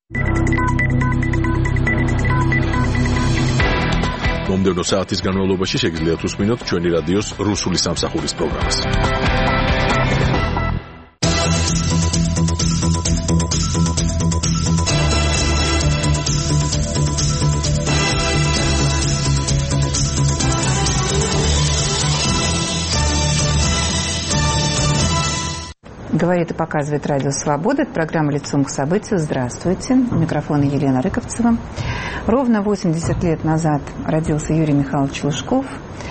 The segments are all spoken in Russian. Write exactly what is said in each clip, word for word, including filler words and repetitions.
მომდევნო საათის განმავლობაში შეგიძლიათ უსმინოთ ჩვენი რადიოს რუსული სამსახურის პროგრამას. Говорит и показывает Радио Свобода. Это программа «Лицом к событию». Здравствуйте. У микрофона Елена Рыковцева. Ровно восемьдесят лет назад родился Юрий Михайлович Лужков.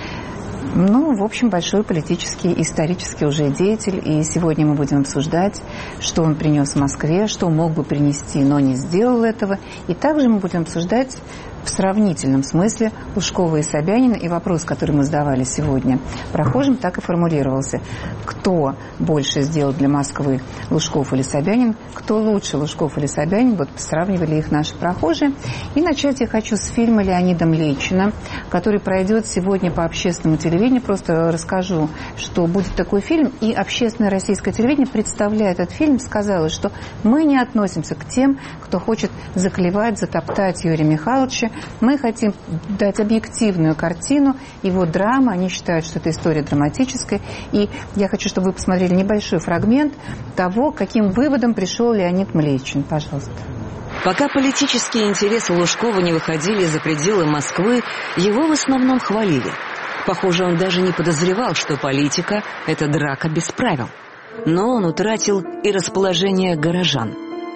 Ну, в общем, большой политический, исторический уже деятель. И сегодня мы будем обсуждать, что он принес в Москве, что мог бы принести, но не сделал этого. И также мы будем обсуждать в сравнительном смысле Лужкова и Собянина. И вопрос, который мы задавали сегодня прохожим, так и формулировался. Кто больше сделал для Москвы, Лужков или Собянин? Кто лучше, Лужков или Собянин? Вот сравнивали их наши прохожие. И начать я хочу с фильма Леонида Млечина, который пройдет сегодня по общественному телевидению. Просто расскажу, что будет такой фильм. И общественное российское телевидение, представляя этот фильм, сказало, что мы не относимся к тем, кто хочет заклевать, затоптать Юрия Михайловича. Мы хотим дать объективную картину его драмы. Они считают, что это история драматическая. И я хочу, чтобы вы посмотрели небольшой фрагмент того, к каким выводам пришел Леонид Млечин. Пожалуйста. Пока политические интересы Лужкова не выходили за пределы Москвы, его в основном хвалили. Похоже, он даже не подозревал, что политика – это драка без правил. Но он утратил и расположение горожан.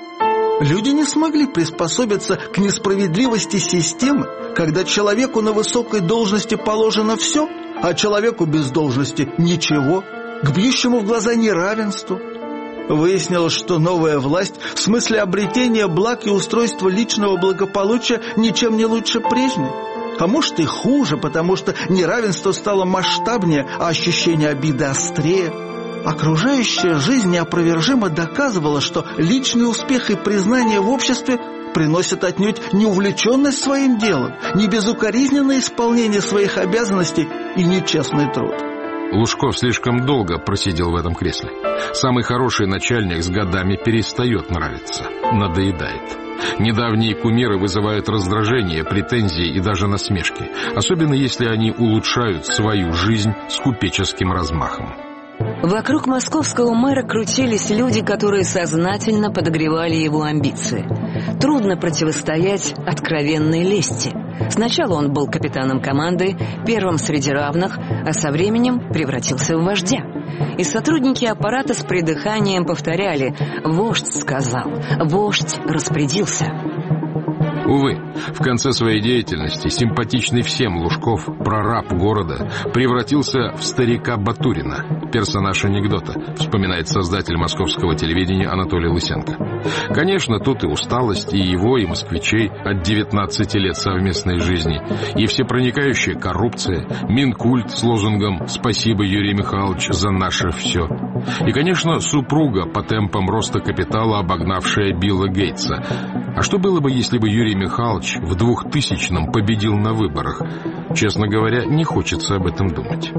Люди не смогли приспособиться к несправедливости системы, когда человеку на высокой должности положено все, а человеку без должности ничего, к бьющему в глаза неравенству. Выяснилось, что новая власть в смысле обретения благ и устройства личного благополучия ничем не лучше прежней. А может и хуже, потому что неравенство стало масштабнее, а ощущение обиды острее. Окружающая жизнь неопровержимо доказывала, что личный успех и признание в обществе приносят отнюдь не увлеченность своим делом, не безукоризненное исполнение своих обязанностей и нечестный труд. Лужков слишком долго просидел в этом кресле. Самый хороший начальник с годами перестает нравиться, надоедает. Недавние кумиры вызывают раздражение, претензии и даже насмешки, особенно если они улучшают свою жизнь с купеческим размахом. Вокруг московского мэра крутились люди, которые сознательно подогревали его амбиции. Трудно противостоять откровенной лести. Сначала он был капитаном команды, первым среди равных, а со временем превратился в вождя. И сотрудники аппарата с придыханием повторяли: «Вождь сказал, вождь распорядился». Увы, в конце своей деятельности симпатичный всем Лужков, прораб города, превратился в старика Батурина, персонаж анекдота, вспоминает создатель московского телевидения Анатолий Лысенко. Конечно, тут и усталость, и его, и москвичей от девятнадцати лет совместной жизни, и всепроникающая коррупция, Минкульт с лозунгом «Спасибо, Юрий Михайлович, за наше все». И, конечно, супруга, по темпам роста капитала обогнавшая Билла Гейтса. А что было бы, если бы Юрий Михайлович в двухтысячном победил на выборах? Честно говоря, не хочется об этом думать.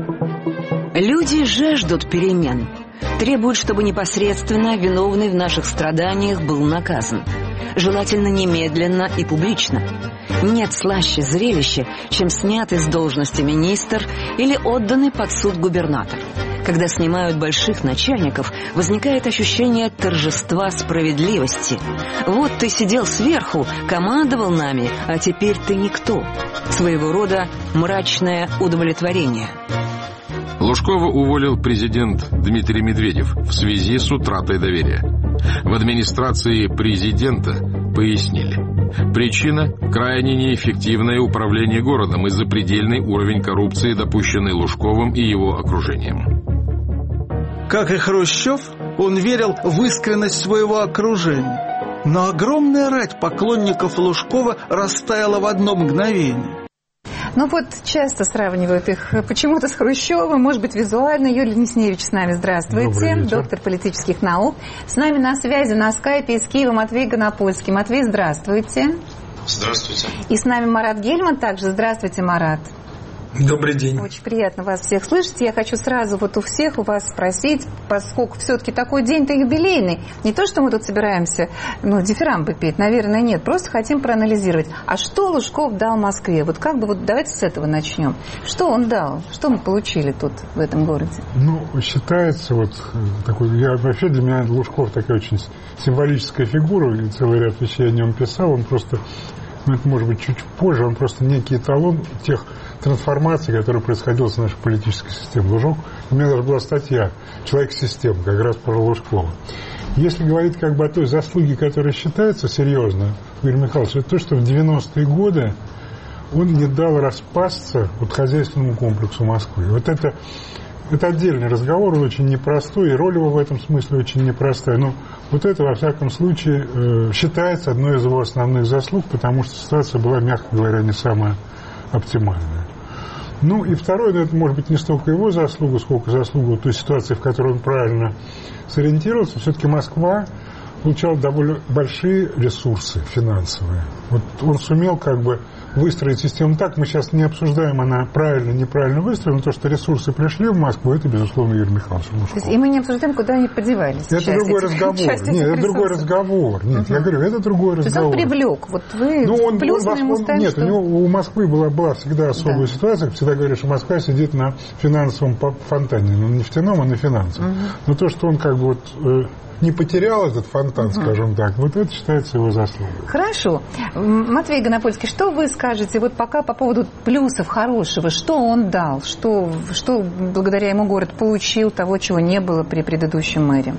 Люди жаждут перемен. Требуют, чтобы непосредственно виновный в наших страданиях был наказан. Желательно немедленно и публично. Нет слаще зрелища, чем снятый с должности министр или отданный под суд губернатор. Когда снимают больших начальников, возникает ощущение торжества справедливости. Вот ты сидел сверху, командовал нами, а теперь ты никто. Своего рода мрачное удовлетворение. Лужкова уволил президент Дмитрий Медведев в связи с утратой доверия. В администрации президента пояснили. Причина – крайне неэффективное управление городом и запредельный уровень коррупции, допущенный Лужковым и его окружением. Как и Хрущев, он верил в искренность своего окружения. Но огромная рать поклонников Лужкова растаяла в одно мгновение. Ну вот часто сравнивают их почему-то с Хрущевым, может быть, визуально. Юлия Несневич с нами, здравствуйте, доктор политических наук. С нами на связи на скайпе из Киева Матвей Гонопольский. Матвей, здравствуйте. Здравствуйте. И с нами Марат Гельман также. Здравствуйте, Марат. Добрый день. Очень приятно вас всех слышать. Я хочу сразу вот у всех у вас спросить, поскольку все-таки такой день-то юбилейный, не то, что мы тут собираемся, ну, дифирамбы петь, наверное, нет, просто хотим проанализировать. А что Лужков дал Москве? Вот как бы вот давайте с этого начнем. Что он дал? Что мы получили тут, в этом городе? Ну, считается вот такой, я вообще для меня Лужков такая очень символическая фигура, и целый ряд вещей о нем писал, он просто, ну, это может быть чуть позже, он просто некий эталон тех трансформации, которая происходила с нашей политической системой. Лужок, у меня даже была статья «Человек-система», как раз про Лужкова. Если говорить как бы о той заслуге, которая считается серьезно, Юрий Михайлович, это то, что в девяностые годы он не дал распасться вот хозяйственному комплексу Москвы. Вот это, это отдельный разговор, он очень непростой, и роль его в этом смысле очень непростая. Но вот это, во всяком случае, э, считается одной из его основных заслуг, потому что ситуация была, мягко говоря, не самая оптимальная. Ну и второе, ну, это может быть не столько его заслуга, сколько заслуга той ситуации, в которой он правильно сориентировался. Все-таки Москва получала довольно большие ресурсы финансовые. Вот он сумел как бы выстроить систему так, мы сейчас не обсуждаем, она правильно, неправильно выстроена, но то, что ресурсы пришли в Москву, это, безусловно, Юрий Михайлович Лужков. И мы не обсуждаем, куда они подевались. Это другой этих, разговор. Нет, это ресурсов. другой разговор. Нет, угу. я говорю, это другой разговор. То есть он привлек. Вот вы ну, он, плюс он, ему он, ставим, Нет, что... у него у Москвы была, была всегда особая да. ситуация. Всегда говорят, что Москва сидит на финансовом фонтане. Ну, не нефтяном, а на финансовом. Угу. Но то, что он как бы вот... не потерял этот фонтан, угу. скажем так, вот это считается его заслугой. Хорошо. Матвей Гонопольский, что вы скажете вот пока по поводу плюсов хорошего? Что он дал? Что, что благодаря ему город получил того, чего не было при предыдущем мэре?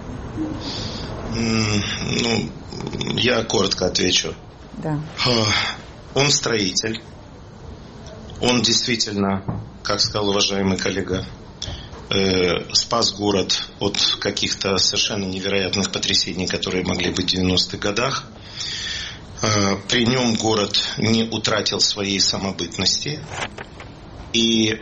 Ну, я коротко отвечу. Да. Он строитель. Он действительно, как сказал уважаемый коллега, спас город от каких-то совершенно невероятных потрясений, которые могли быть в девяностых годах. При нем город не утратил своей самобытности. И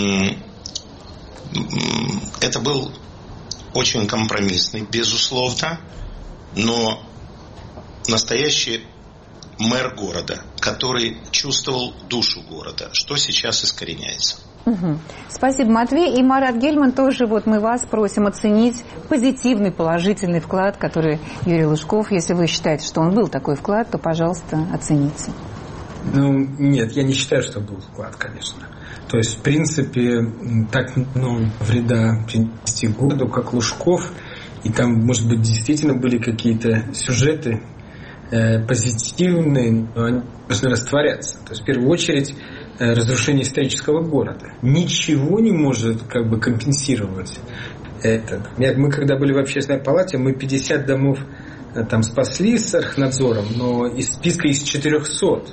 это был очень компромиссный, безусловно, но настоящий мэр города, который чувствовал душу города, что сейчас искореняется. Угу. Спасибо, Матвей. И Марат Гельман тоже, вот мы вас просим оценить позитивный, положительный вклад, который Юрий Лужков, если вы считаете, что он был такой вклад, то, пожалуйста, оцените. Ну, нет, я не считаю, что был вклад, конечно. То есть, в принципе, так ну, вреда принести городу, как Лужков, и там, может быть, действительно были какие-то сюжеты э, позитивные, но они должны растворяться. То есть, в первую очередь, разрушение исторического города. Ничего не может как бы компенсировать это. Мы когда были в общественной палате, мы пятьдесят домов там спасли с архнадзором, но из списка из четырехсот.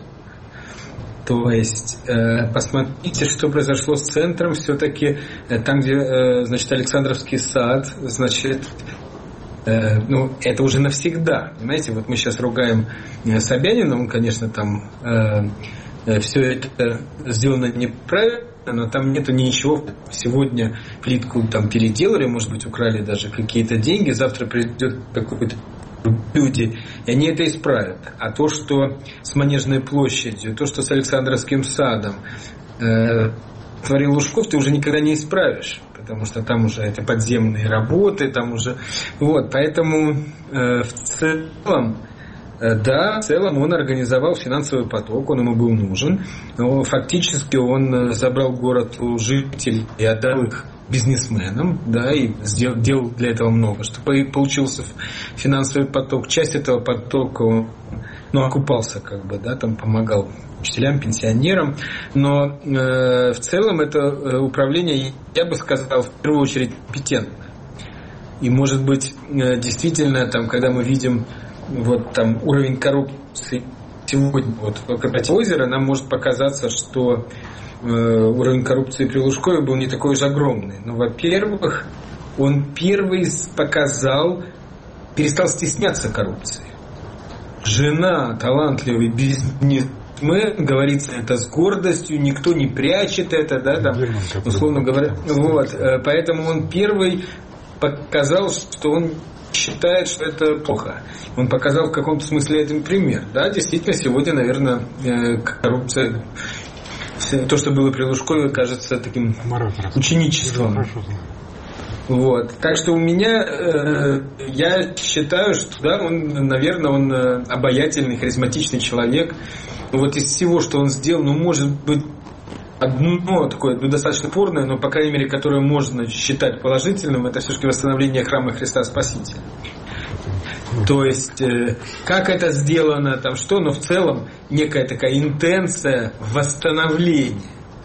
То есть, э, посмотрите, что произошло с центром. Все-таки э, там, где э, значит, Александровский сад, значит, э, ну, это уже навсегда. Понимаете, вот мы сейчас ругаем э, Собянина, он, конечно, там э, все это сделано неправильно, но там нету ничего. Сегодня плитку там переделали, может быть, украли даже какие-то деньги, завтра придет какой-то люди, и они это исправят. А то, что с Манежной площадью, то, что с Александровским садом э, творил Лужков, ты уже никогда не исправишь, потому что там уже это подземные работы, там уже... Вот, поэтому э, в целом да, в целом он организовал финансовый поток, он ему был нужен, но фактически он забрал город у жителей и отдал их бизнесменам, да, и сделал, делал для этого много, чтобы получился финансовый поток. Часть этого потока он, ну, окупался, как бы, да, там помогал учителям, пенсионерам, но э, в целом это управление, я бы сказал, в первую очередь компетентно. И, может быть, э, действительно, там, когда мы видим вот там уровень коррупции сегодня вот в корпорации озера, нам может показаться, что э, уровень коррупции при Лужкове был не такой уж огромный. Но, во-первых, он первый показал, перестал стесняться коррупции. Жена, талантливый бизнесмен, говорится это с гордостью, никто не прячет это, да, там, условно говоря. Вот, поэтому он первый показал, что он считает, что это плохо. Он показал в каком-то смысле один пример. Да, действительно, сегодня, наверное, коррупция в то, что было при Лужкове, кажется таким ученичеством. Вот. Так что у меня, э, я считаю, что да, он, наверное, он обаятельный, харизматичный человек. Но вот из всего, что он сделал, ну, может быть, одно такое, ну, достаточно спорное, но, по крайней мере, которое можно считать положительным, это все-таки восстановление храма Христа Спасителя. То есть, э, как это сделано, там что, но в целом некая такая интенция восстановления.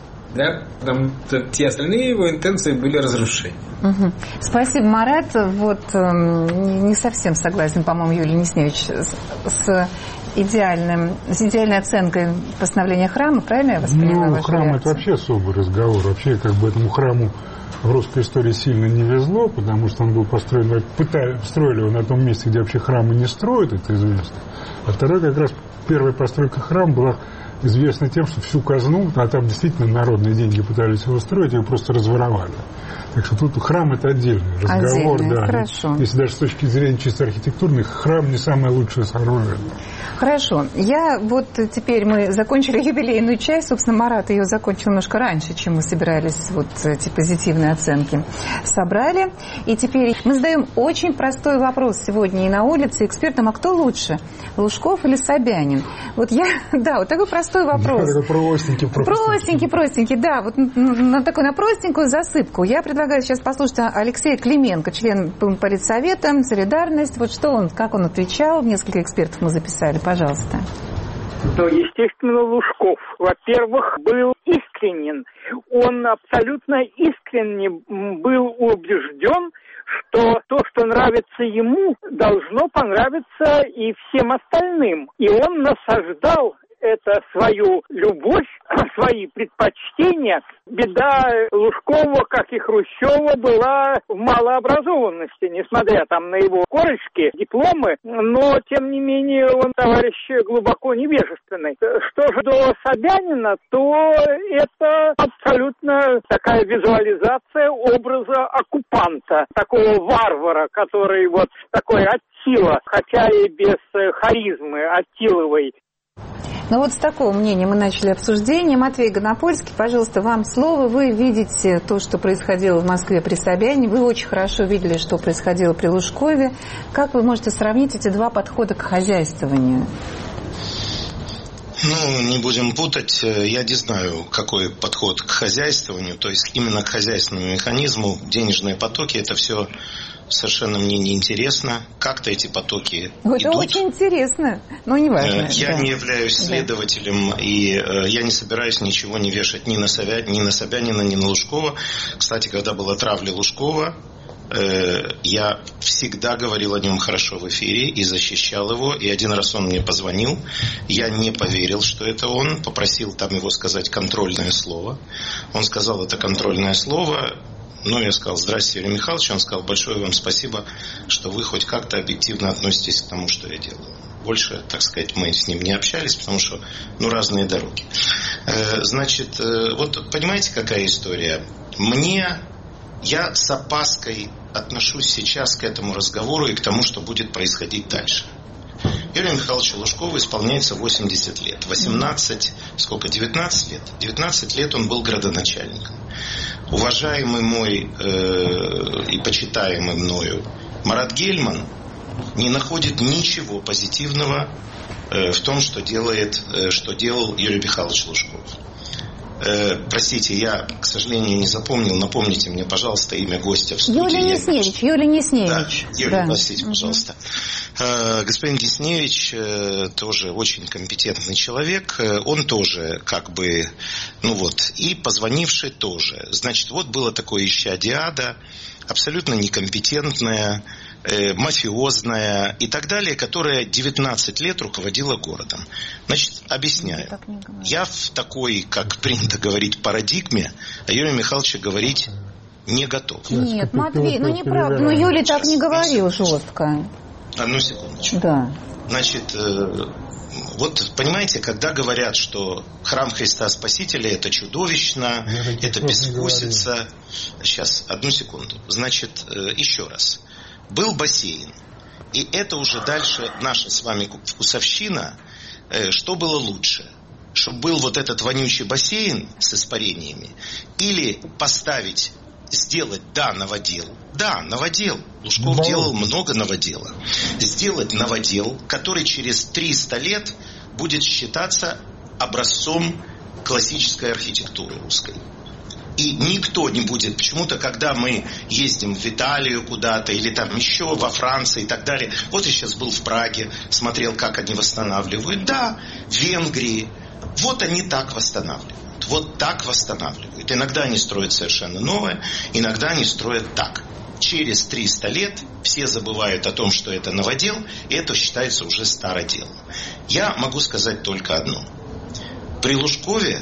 Да? Потому что те остальные его интенции были разрушения. Угу. Спасибо, Марат. Вот э, не совсем согласен, по-моему, Юлия Несневич, с, с идеальным, с идеальной оценкой постановления храма, правильно я восприняла? Ну, храм – это вообще особый разговор. Вообще, как бы этому храму в русской истории сильно не везло, потому что он был построен, пытали, строили его на том месте, где вообще храмы не строят, это известно. А второй, как раз первая постройка храма была известна тем, что всю казну, а там действительно народные деньги пытались его строить, его просто разворовали. Так что тут храм – это отдельный разговор. Отдельный, да. хорошо. Если даже с точки зрения чисто архитектурных, храм не самое лучшее сооружение. Хорошо. Я вот теперь мы закончили юбилейную часть. Собственно, Марат ее закончил немножко раньше, чем мы собирались вот эти позитивные оценки собрали. И теперь мы задаем очень простой вопрос сегодня и на улице экспертам. А кто лучше, Лужков или Собянин? Вот я, да, вот такой простой вопрос. Да, такой простенький, простенький. Простенький, простенький, да. Вот на такую, на простенькую засыпку. Я предлагаю сейчас послушать Алексея Клименко, член Политсовета, «Солидарность». Вот что он, как он отвечал. Несколько экспертов мы записали. Пожалуйста. Ну, естественно, Лужков, во-первых, был искренен. Он абсолютно искренне был убежден, что то, что нравится ему, должно понравиться и всем остальным. И он насаждал это свою любовь, свои предпочтения. Беда Лужкова, как и Хрущева, была в малообразованности, несмотря там на его корочки, дипломы, но, тем не менее, он товарищ глубоко невежественный. Что же до Собянина, то это абсолютно такая визуализация образа оккупанта, такого варвара, который вот такой Аттила, хотя и без харизмы Аттиловой. Ну вот с такого мнения мы начали обсуждение. Матвей Гонопольский, пожалуйста, вам слово. Вы видите то, что происходило в Москве при Собянине. Вы очень хорошо видели, что происходило при Лужкове. Как вы можете сравнить эти два подхода к хозяйствованию? Ну, не будем путать. Я не знаю, какой подход к хозяйствованию. То есть именно к хозяйственному механизму. Денежные потоки – это все совершенно мне не интересно. Как-то эти потоки это идут. Очень интересно, но не важно. Я да. не являюсь следователем, да. и э, я не собираюсь ничего не вешать ни на, Собя... ни на Собянина, ни на Лужкова. Кстати, когда была травля Лужкова, э, я всегда говорил о нем хорошо в эфире и защищал его. И один раз он мне позвонил. Я не поверил, что это он. Попросил там его сказать контрольное слово. Он сказал это контрольное слово. Ну, я сказал: здрасте, Юрий Михайлович. Он сказал: большое вам спасибо, что вы хоть как-то объективно относитесь к тому, что я делаю. Больше, так сказать, мы с ним не общались, потому что, ну, разные дороги. Э, значит, э, вот понимаете, какая история? Мне, я с опаской отношусь сейчас к этому разговору и к тому, что будет происходить дальше. Юрию Михайловичу Лужкову исполняется восемьдесят лет. восемнадцать, сколько, девятнадцать лет? девятнадцать лет он был градоначальником. Уважаемый мой э, и почитаемый мною Марат Гельман не находит ничего позитивного э, в том, что делает, э, что делал Юрий Михайлович Лужков. Э, простите, я, к сожалению, не запомнил. Напомните мне, пожалуйста, имя гостя в студии. Юлия Несневич. Юлия Несневич. Да, Юлия, да. Простите, пожалуйста. Э, господин Несневич э, тоже очень компетентный человек. Э, он тоже, как бы, ну вот, и позвонивший тоже. Значит, вот было такое исчадие ада, абсолютно некомпетентная, э, мафиозная и так далее, которая девятнадцать лет руководила городом. Значит, объясняю. Я в такой, как принято говорить, парадигме о Юрии Михайловиче говорить не готов. Нет, Матвей, ну неправда. Ну Юлий так не говорил жестко. Одну секундочку. Да. Значит, э, вот понимаете, когда говорят, что храм Христа Спасителя это чудовищно, я это безвкусица. Сейчас, одну секунду. Значит, э, еще раз. Был бассейн. И это уже дальше наша с вами вкусовщина. Э, что было лучше? чтобы был вот этот вонючий бассейн с испарениями, или поставить, сделать, да, новодел, да, новодел, Лужков да. делал много новодела, сделать новодел, который через триста лет будет считаться образцом классической архитектуры русской. И никто не будет, почему-то, когда мы ездим в Италию куда-то, или там еще во Франции и так далее, вот я сейчас был в Праге, смотрел, как они восстанавливают, да, в Венгрии, вот они так восстанавливают, вот так восстанавливают. Иногда они строят совершенно новое, иногда они строят так. Через триста лет все забывают о том, что это новодел, и это считается уже староделом. Я могу сказать только одно. При Лужкове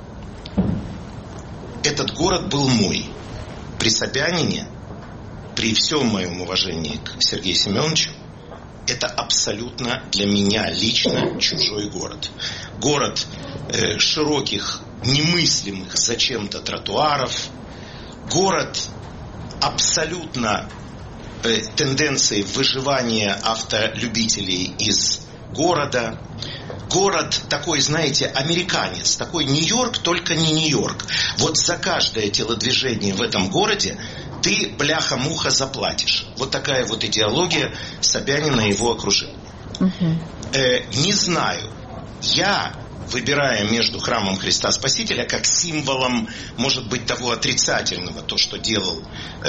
этот город был мой. При Собянине, при всем моем уважении к Сергею Семеновичу, это абсолютно для меня лично чужой город. Город э, широких, немыслимых зачем-то тротуаров, город абсолютно э, тенденции выживания автолюбителей из города. Город такой, знаете, американец, такой Нью-Йорк, только не Нью-Йорк. Вот за каждое телодвижение в этом городе ты, бляха-муха, заплатишь. Вот такая вот идеология Собянина и его окружения. Uh-huh. Э, не знаю, я, выбирая между храмом Христа Спасителя как символом, может быть, того отрицательного, то, что делал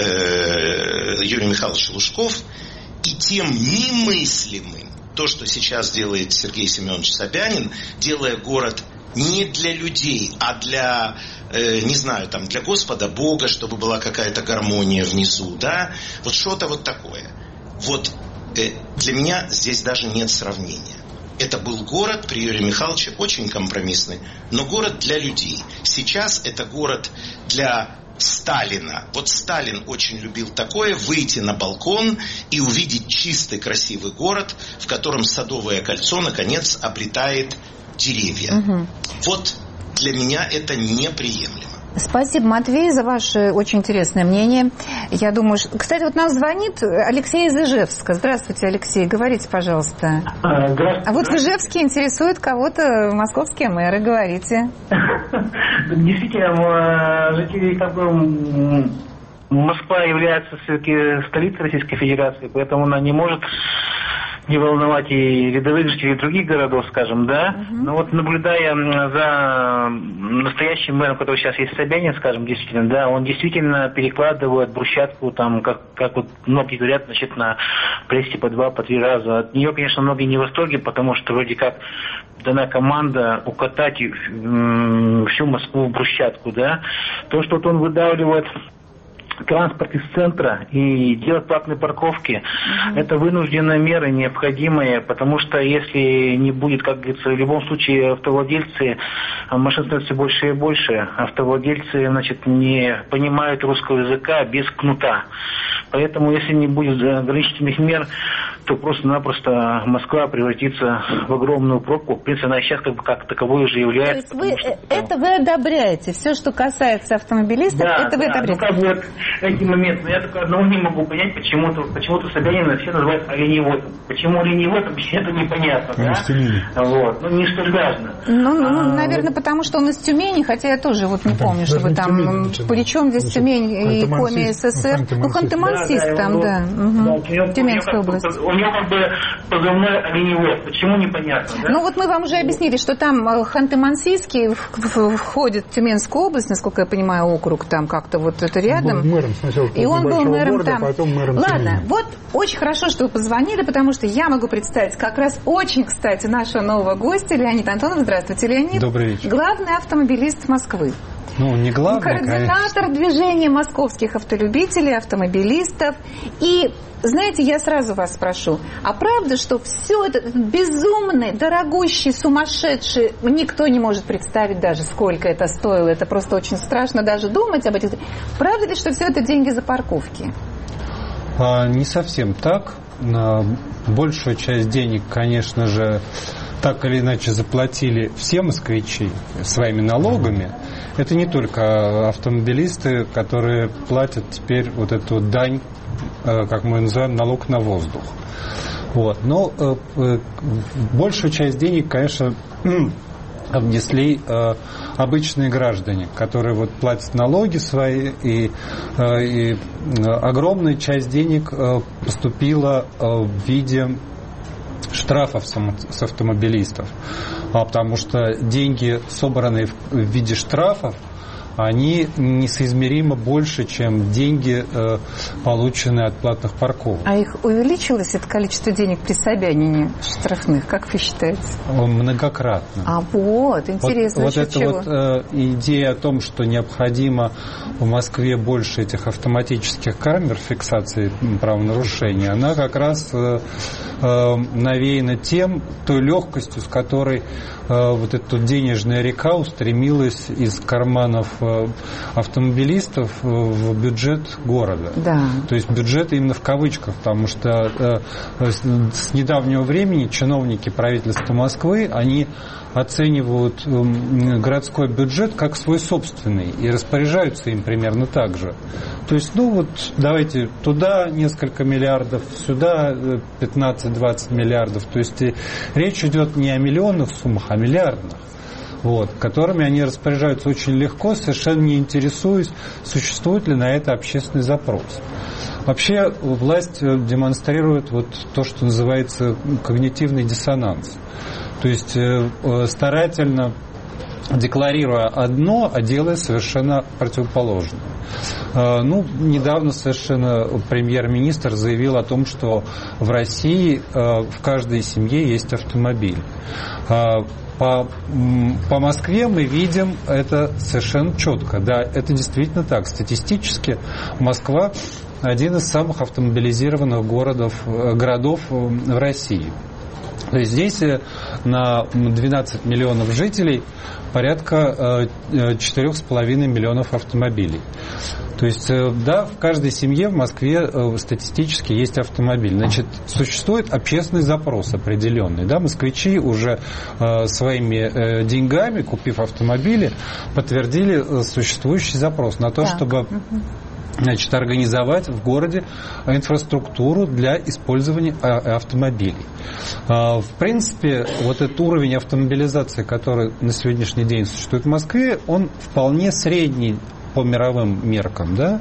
э, Юрий Михайлович Лужков, и тем немыслимым, то, что сейчас делает Сергей Семенович Собянин, делая город не для людей, а для, э, не знаю, там, для Господа Бога, чтобы была какая-то гармония внизу, да, вот что-то вот такое. Вот э, для меня здесь даже нет сравнения. Это был город при Юрии Михайловиче очень компромиссный, но город для людей. Сейчас это город для Сталина. Вот Сталин очень любил такое: выйти на балкон и увидеть чистый, красивый город, в котором Садовое кольцо наконец обретает деревья. Угу. Вот для меня это неприемлемо. Спасибо, Матвей, за ваше очень интересное мнение. Я думаю, что... Кстати, вот нам звонит Алексей из Ижевска. Здравствуйте, Алексей. Говорите, пожалуйста. Здравствуйте. А вот в Ижевске интересует кого-то московские мэры. Говорите. Действительно, жители как бы... Москва является все-таки столицей Российской Федерации, поэтому она не может не волновать и рядовых жителей других городов, скажем, да. Uh-huh. Но вот наблюдая за настоящим мэром, который сейчас есть Собянин, скажем, действительно, да, он действительно перекладывает брусчатку, там, как, как вот многие говорят, значит, на прессе по два, по три раза. От нее, конечно, многие не в восторге, потому что вроде как дана команда укатать всю Москву в брусчатку, да. То, что вот он выдавливает транспорт из центра и делать платные парковки, mm-hmm. это вынужденные меры, необходимые, потому что если не будет, как говорится, в любом случае автовладельцы, машин становится все больше и больше, автовладельцы, значит, не понимают русского языка без кнута. Поэтому, если не будет ограничительных мер, то просто-напросто Москва превратится в огромную пробку. В принципе, она сейчас как бы как таковой уже является. То есть вы, что, это вы одобряете? Все, что касается автомобилистов, да, это вы да, одобряете? Ну, как бы вот эти моменты. Но я только одного не могу понять, почему-то, почему-то Собянина все называют оленеводом. Почему оленеводом, это непонятно. Да? Вот. Ну, не столь важно. Ну, ну а, наверное, вот... потому что он из Тюмени, хотя я тоже вот не да, помню, чтобы там... Причем здесь Тюмень и Коми СССР? Ну, Ханты-Мансийск там, да. Тюменская область. У него как бы позывной оленевод. Почему, непонятно. Да? Ну, вот мы вам уже объяснили, что там Ханты-Мансийский входит в Тюменскую область, насколько я понимаю, округ там как-то вот это рядом. И он был мэром там. Мэром Ладно, Тюмени. вот очень хорошо, что вы позвонили, потому что я могу представить как раз очень, кстати, нашего нового гостя Леонид Антонов. Здравствуйте, Леонид. Добрый вечер. Главный автомобилист Москвы. Ну, не главный, координатор конечно. движения московских автолюбителей, автомобилистов. И, знаете, я сразу вас спрошу, а правда, что все это безумный, дорогущий, сумасшедший, никто не может представить даже, сколько это стоило, это просто очень страшно даже думать об этих... Правда ли, что все это деньги за парковки? А, не совсем так. Большую часть денег, конечно же, так или иначе заплатили все москвичи своими налогами. Это не только автомобилисты, которые платят теперь вот эту дань, как мы называем, налог на воздух. Вот. Но большую часть денег, конечно, внесли э, обычные граждане, которые вот платят налоги свои, и, э, и э, огромная часть денег э, поступила э, в виде штрафов с автомобилистов, а потому что деньги, собранные в виде штрафов, они несоизмеримо больше, чем деньги, полученные от платных парковок. А их увеличилось, это количество денег при Собянине штрафных, как вы считаете? Многократно. А вот, интересно, вот, вот эта чего? Вот э, идея о том, что необходимо в Москве больше этих автоматических камер фиксации правонарушений, она как раз э, э, навеяна тем, той легкостью, с которой э, вот эта денежная река устремилась из карманов автомобилистов в бюджет города. Да. То есть бюджет именно в кавычках, потому что э, с недавнего времени чиновники правительства Москвы, они оценивают э, городской бюджет как свой собственный и распоряжаются им примерно так же. То есть, ну вот, давайте туда несколько миллиардов, сюда пятнадцать-двадцать миллиардов. То есть речь идет не о миллионных суммах, а о миллиардных. Вот, которыми они распоряжаются очень легко, совершенно не интересуясь, существует ли на это общественный запрос. Вообще власть демонстрирует вот то, что называется когнитивный диссонанс. То есть старательно декларируя одно, а делая совершенно противоположное. Ну, недавно совершенно премьер-министр заявил о том, что в России в каждой семье есть автомобиль. По, по Москве мы видим это совершенно четко. Да, это действительно так. Статистически Москва один из самых автомобилизированных городов, городов в России. То есть здесь на двенадцать миллионов жителей порядка четыре с половиной миллионов автомобилей. То есть, да, в каждой семье в Москве статистически есть автомобиль. Значит, существует общественный запрос определенный. Да? Москвичи уже э, своими э, деньгами, купив автомобили, подтвердили существующий запрос на то, так. чтобы... Значит, организовать в городе инфраструктуру для использования автомобилей. В принципе, вот этот уровень автомобилизации, который на сегодняшний день существует в Москве, он вполне средний по мировым меркам, да,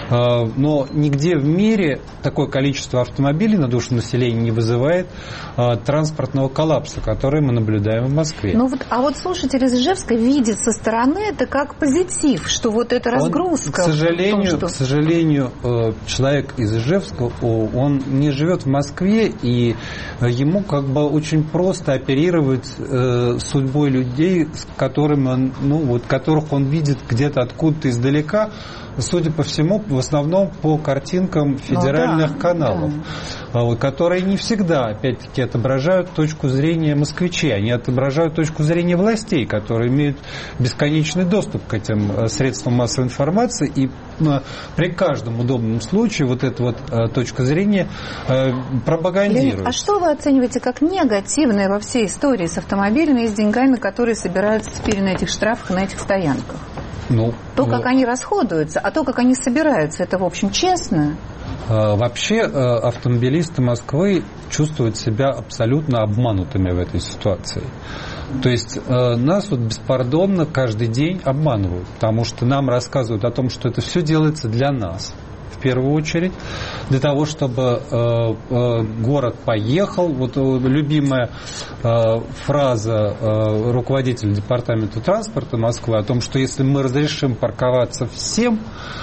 но нигде в мире такое количество автомобилей на душу населения не вызывает транспортного коллапса, который мы наблюдаем в Москве. Ну вот, а вот слушатель из Ижевска видит со стороны это как позитив, что вот эта разгрузка. Он, к сожалению, том, что... к сожалению, человек из Ижевска, он не живет в Москве, и ему как бы очень просто оперировать судьбой людей, с которыми он, ну вот, которых он видит где-то откуда-то издалека. Далека, судя по всему, в основном по картинкам федеральных ну, да, каналов, да. которые не всегда, опять-таки, отображают точку зрения москвичей, они отображают точку зрения властей, которые имеют бесконечный доступ к этим средствам массовой информации, и при каждом удобном случае вот эта вот точка зрения пропагандирует. Леонид, а что вы оцениваете как негативное во всей истории с автомобилями и с деньгами, которые собираются теперь на этих штрафах, на этих стоянках? Ну, то, как ну, они расходуются, а то, как они собираются, это, в общем, честно? Вообще автомобилисты Москвы чувствуют себя абсолютно обманутыми в этой ситуации. То есть нас вот беспардонно каждый день обманывают, потому что нам рассказывают о том, что это все делается для нас. В первую очередь, для того, чтобы э, э, город поехал. Вот любимая э, фраза э, руководителя департамента транспорта Москвы о том, что если мы разрешим парковаться всем,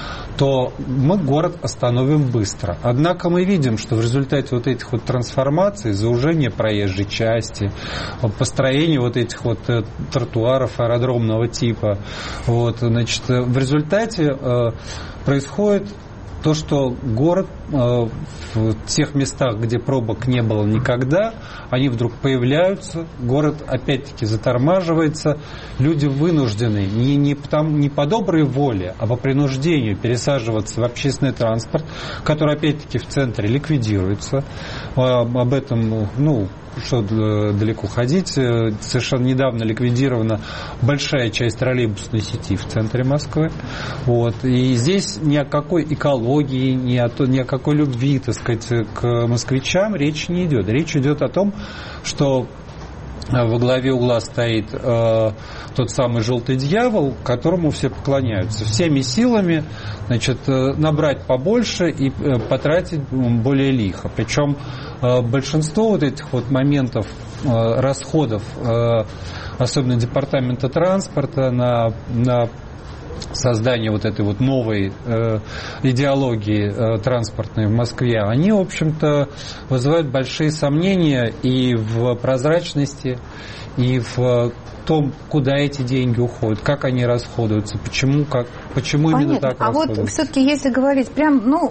то мы город остановим быстро. Однако мы видим, что в результате вот этих вот трансформаций, заужения проезжей части, построения вот этих вот тротуаров аэродромного типа, вот, значит, в результате э, происходит то, что город э, в тех местах, где пробок не было никогда, они вдруг появляются, город опять-таки затормаживается, люди вынуждены не, не, потому, не по доброй воле, а по принуждению пересаживаться в общественный транспорт, который опять-таки в центре ликвидируется. Об этом, ну, что далеко ходить, совершенно недавно ликвидирована большая часть троллейбусной сети в центре Москвы. Вот. И здесь ни о какой экологии, ни о, ни о какой любви, так сказать, к москвичам речь не идет. Речь идет о том, что во главе угла стоит э, тот самый желтый дьявол, которому все поклоняются. Всеми силами, значит, э, набрать побольше и э, потратить более лихо. Причем э, большинство вот этих вот моментов э, расходов, э, особенно департамента транспорта на, на создание вот этой вот новой э, идеологии э, транспортной в Москве, они, в общем-то, вызывают большие сомнения и в прозрачности, и в том, куда эти деньги уходят, как они расходуются, почему, как, почему именно так а расходуются. А вот все-таки, если говорить прям, ну,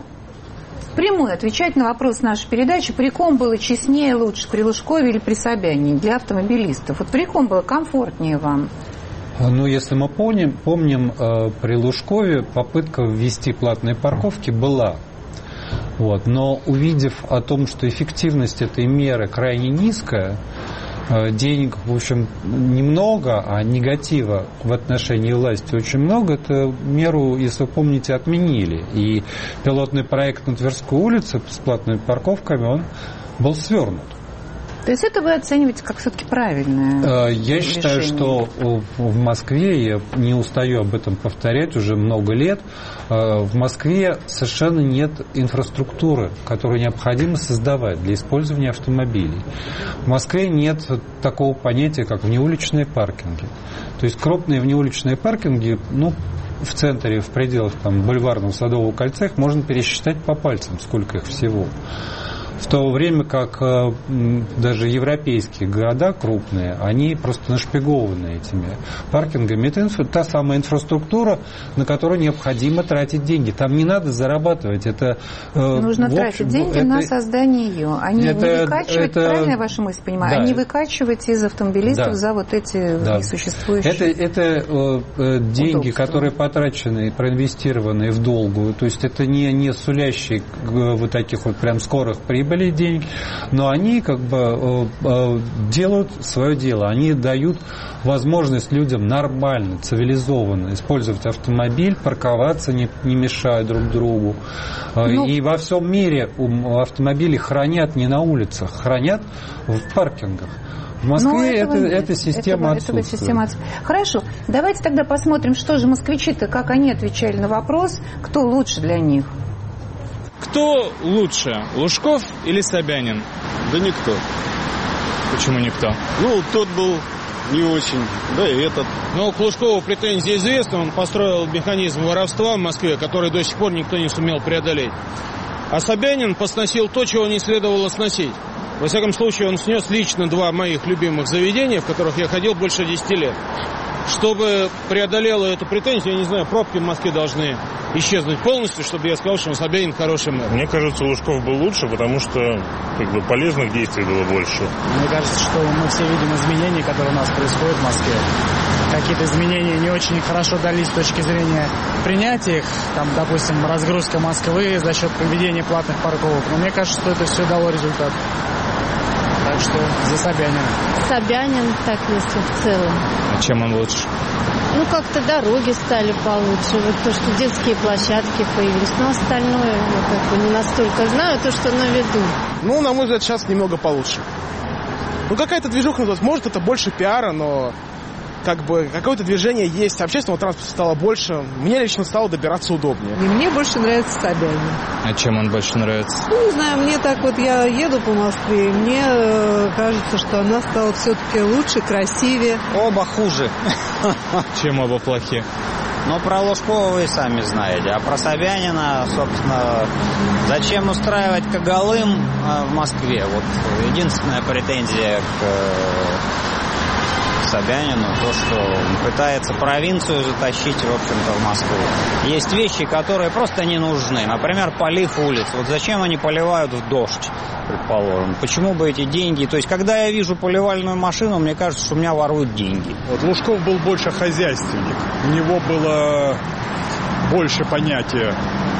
прямую отвечать на вопрос нашей передачи, при ком было честнее, лучше, при Лужкове или при Собянине для автомобилистов? Вот при ком было комфортнее вам? Ну, если мы помним, помним при Лужкове попытка ввести платные парковки была. Вот. Но увидев о том, что эффективность этой меры крайне низкая, денег, в общем, немного, а негатива в отношении власти очень много, эту меру, если вы помните, отменили. И пилотный проект на Тверской улице с платными парковками, он был свернут. То есть это вы оцениваете как все-таки правильное Я решение? считаю, что в Москве, я не устаю об этом повторять уже много лет, в Москве совершенно нет инфраструктуры, которую необходимо создавать для использования автомобилей. В Москве нет такого понятия, как внеуличные паркинги. То есть крупные внеуличные паркинги, ну, в центре, в пределах там, Бульварного Садового кольца, их можно пересчитать по пальцам, сколько их всего. В то время как э, даже европейские города крупные, они просто нашпигованы этими паркингами. Это инфра, та самая инфраструктура, на которую необходимо тратить деньги. Там не надо зарабатывать. Это, э, Нужно общем, тратить деньги это, на создание ее. Они это, не выкачивать, это, правильно я вашу мысль понимаю, да, они выкачивать из автомобилистов да, за вот эти да. несуществующие Это, это э, деньги, удобства. Которые потрачены, проинвестированы в долгую. То есть это не, не сулящие э, вот таких вот прям скорых прибылей деньги, но они как бы э, делают свое дело. Они дают возможность людям нормально, цивилизованно использовать автомобиль, парковаться, не, не мешая друг другу. Ну, и во всем мире автомобили хранят не на улицах, хранят в паркингах. В Москве это, эта система этого, отсутствует. Система отсутствует. Хорошо, давайте тогда посмотрим, что же москвичи-то, как они отвечали на вопрос, кто лучше для них. Кто лучше, Лужков или Собянин? Да никто. Почему никто? Ну, тот был не очень, да и этот. Ну, к Лужкову претензии известны. Он построил механизм воровства в Москве, который до сих пор никто не сумел преодолеть. А Собянин посносил то, чего не следовало сносить. Во всяком случае, он снес лично два моих любимых заведения, в которых я ходил больше десяти лет. Чтобы преодолела эту претензию, я не знаю, пробки в Москве должны исчезнуть полностью, чтобы я сказал, что Собянин хороший мэр. Мне кажется, Лужков был лучше, потому что как бы полезных действий было больше. Мне кажется, что мы все видим изменения, которые у нас происходят в Москве. Какие-то изменения не очень хорошо дались с точки зрения принятия их. Там, допустим, разгрузка Москвы за счет проведения платных парковок. Но мне кажется, что это все дало результат. Так что за Собянина. Собянин, так если в целом. А чем он лучше? Ну, как-то дороги стали получше. Вот то, что детские площадки появились. Но остальное я как бы не настолько знаю, то, что на виду. Ну, на мой взгляд, сейчас немного получше. Ну, какая-то движуха, может, это больше пиара, но как бы какое-то движение есть. Общественного транспорта стало больше. Мне лично стало добираться удобнее. И мне больше нравится Собянин. А чем он больше нравится? Ну, не знаю, мне так вот, я еду по Москве, и мне э, кажется, что она стала все-таки лучше, красивее. Оба хуже. Чем оба плохие? Ну, про Лужкова вы сами знаете. А про Собянина, собственно, зачем устраивать Когалым в Москве? Вот единственная претензия к Собянину, то, что он пытается провинцию затащить, в общем-то, в Москву. Есть вещи, которые просто не нужны. Например, полив улиц. Вот зачем они поливают в дождь, предположим? Почему бы эти деньги... То есть, когда я вижу поливальную машину, мне кажется, что у меня воруют деньги. Вот Лужков был больше хозяйственник. У него было больше понятия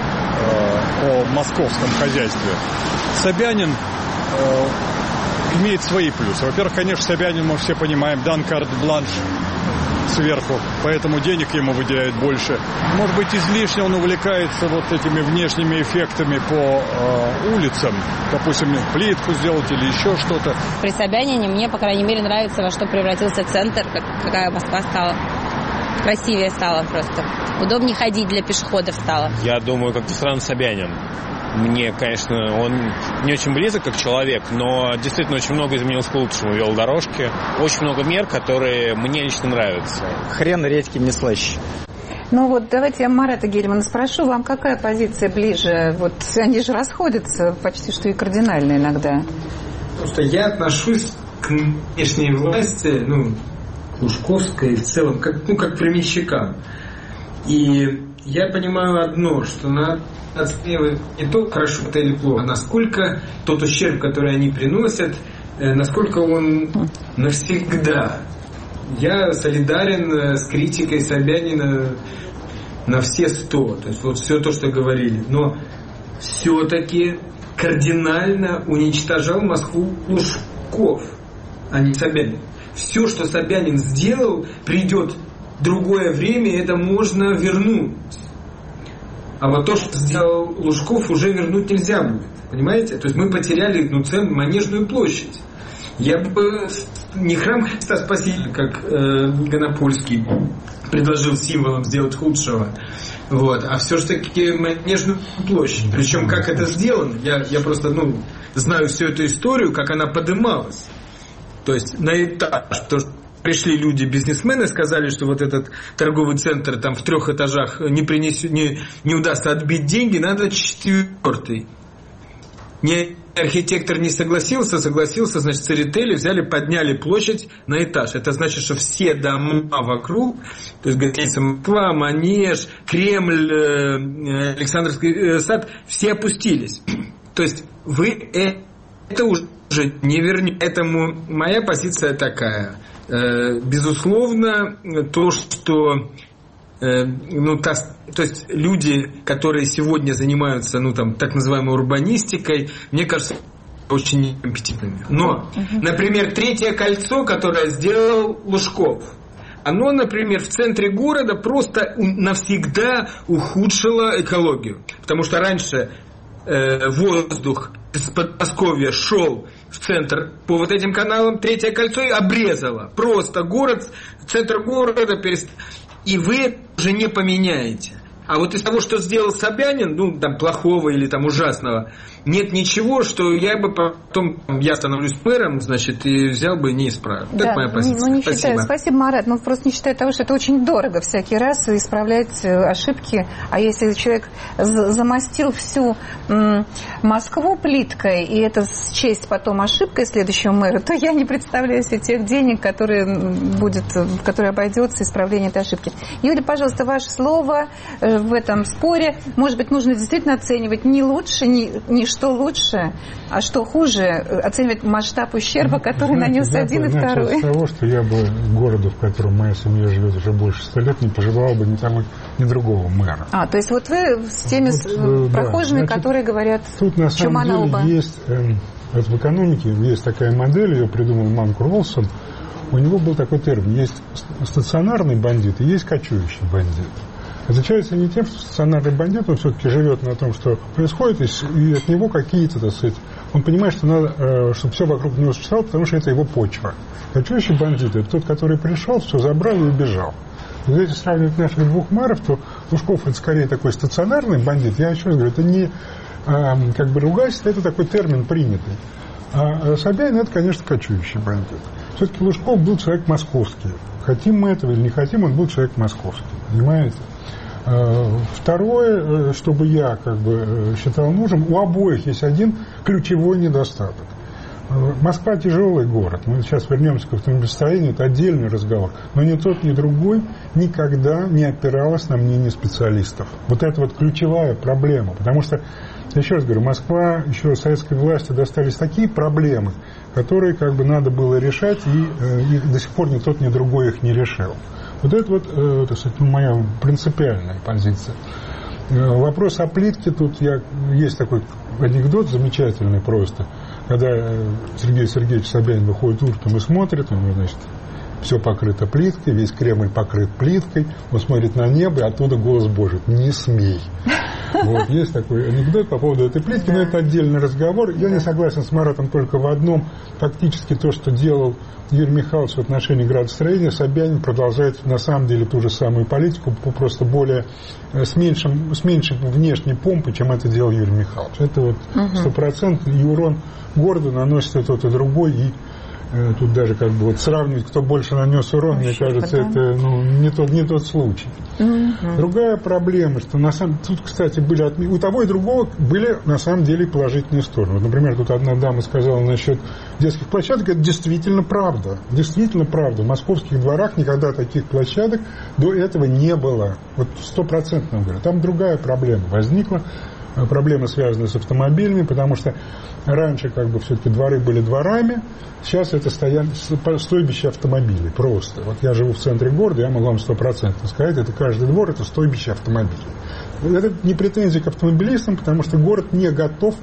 э, о московском хозяйстве. Собянин... Э, имеет свои плюсы. Во-первых, конечно, Собянин, мы все понимаем, дан карт-бланш сверху, поэтому денег ему выделяют больше. Может быть, излишне он увлекается вот этими внешними эффектами по э, улицам, допустим, плитку сделать или еще что-то. При Собянине мне, по крайней мере, нравится, во что превратился центр, как, какая Москва стала. Красивее стало просто. Удобнее ходить для пешеходов стало. Я думаю, как-то странно Собянин. Мне, конечно, он не очень близок как человек, но действительно очень много изменилось к лучшему. Велодорожки, очень много мер, которые мне лично нравятся. Хрен редьки не слаще. Ну вот давайте я Марата Гельмана спрошу, вам какая позиция ближе? Вот они же расходятся почти что и кардинально иногда. Потому что я отношусь к внешней власти, ну, Лужковской в целом, как, ну, как к временщикам. И я понимаю одно, что надо оценивать не то, хорошо это или плохо, а насколько тот ущерб, который они приносят, насколько он навсегда. Я солидарен с критикой Собянина на все сто. То есть вот все то, что говорили. Но все-таки кардинально уничтожал Москву Лужков, а не Собянин. Все, что Собянин сделал, придет другое время, это можно вернуть. А вот то, что сделал Лужков, уже вернуть нельзя будет. Понимаете? То есть мы потеряли, ну, центр, Манежную площадь. Я бы не храм Христа Спасителя, как э, Гонопольский предложил символом сделать худшего, вот, а все-таки Манежную площадь. Причем как это сделано, я, я просто ну, знаю всю эту историю, как она подымалась. То есть на этаж, потому что пришли люди, бизнесмены, сказали, что вот этот торговый центр там в трех этажах не, принесет, не, не удастся отбить деньги, надо четвертый. Не, архитектор не согласился, согласился, значит, церетели взяли, подняли площадь на этаж. Это значит, что все дома вокруг, то есть гостиница Москва, Манеж, Кремль, Александрский сад, все опустились. То есть вы это уже не вернете. Поэтому моя позиция такая. Безусловно, то, что ну, та, то есть люди, которые сегодня занимаются, ну, там, так называемой урбанистикой, мне кажется, очень некомпетентными. Но, например, третье кольцо, которое сделал Лужков, оно, например, в центре города просто навсегда ухудшило экологию. Потому что раньше э, воздух из Подмосковья шел в центр по вот этим каналам, третье кольцо и обрезало. Просто город, центр города перестал. И вы это уже не поменяете. А вот из того, что сделал Собянин, ну, там, плохого или там ужасного, нет ничего, что я бы потом, я становлюсь мэром, значит, и взял бы и не исправил. Да, это моя позиция. Ну, не Спасибо. Считаю. Спасибо, Марат. Ну, просто не считаю того, что это очень дорого всякий раз исправлять ошибки. А если человек замостил всю м, Москву плиткой, и это счесть потом ошибкой следующего мэра, то я не представляю себе тех денег, которые будет, которые обойдется исправление этой ошибки. Юля, пожалуйста, ваше слово в этом споре. Может быть, нужно действительно оценивать не лучше, не, не что лучше, а что хуже, оценивать масштаб ущерба, который Знаете, нанес один и второй. С того, что я бы городу, в котором моя семья живет уже больше ста лет, не пожелал бы ни того, ни другого мэра. А, то есть вот вы с теми вот, прохожими, да, значит, которые говорят тут на самом деле оба. Есть, э, вот в экономике есть такая модель, ее придумал Манк Ролсон. У него был такой термин: есть стационарный бандит и есть кочующий бандит. Отличается не тем, что стационарный бандит, он все-таки живет на том, что происходит, и от него какие-то, так сказать, он понимает, что надо, чтобы все вокруг него существовало, потому что это его почва. Кочующий бандит — это тот, который пришел, все забрал и убежал. И если сравнивать наших двух мэров, то Лужков — это скорее такой стационарный бандит. Я еще раз говорю, это не как бы ругательство, это такой термин принятый. А Собянин — это, конечно, кочующий бандит. Все-таки Лужков был человек московский. Хотим мы этого или не хотим, он был человек московский. Понимаете? Второе, что бы я как бы считал нужным, у обоих есть один ключевой недостаток. Москва тяжелый город. Мы сейчас вернемся к автомобилестроению, это отдельный разговор. Но ни тот, ни другой никогда не опиралась на мнение специалистов. Вот это вот ключевая проблема. Потому что, еще раз говорю, Москва, еще советской власти достались такие проблемы, которые как бы надо было решать, и, и до сих пор ни тот, ни другой их не решил. Вот это вот, э, так сказать, моя принципиальная позиция. Э, вопрос о плитке, тут я, есть такой анекдот замечательный просто, когда Сергей Сергеевич Собянин выходит утром и смотрит, у него, значит, все покрыто плиткой, весь Кремль покрыт плиткой, он смотрит на небо, и оттуда голос Божий: «Не смей». Вот, есть такой анекдот по поводу этой плитки, но это отдельный разговор. Я не согласен с Маратом только в одном. Фактически то, что делал Юрий Михайлович в отношении градостроения, Собянин продолжает на самом деле ту же самую политику, просто более с меньшим, с меньшей внешней помпой, чем это делал Юрий Михайлович. Это вот стопроцентный, и урон городу наносит и тот, и другой, и тут даже как бы вот сравнивать, кто больше нанес урон, мне кажется, это ну, не, тот, не тот случай. Mm-hmm. Другая проблема, что на самом тут, кстати, были отме... у того и другого были на самом деле положительные стороны. Вот, например, тут одна дама сказала насчет детских площадок, это действительно правда. Действительно правда. В московских дворах никогда таких площадок до этого не было. Вот стопроцентно говорю. Там другая проблема возникла. Проблемы связаны с автомобилями, потому что раньше как бы все-таки дворы были дворами, сейчас это стоян... стойбище автомобилей просто. Вот я живу в центре города, я могу вам стопроцентно сказать, это каждый двор, это стойбище автомобилей. Это не претензия к автомобилистам, потому что город не готов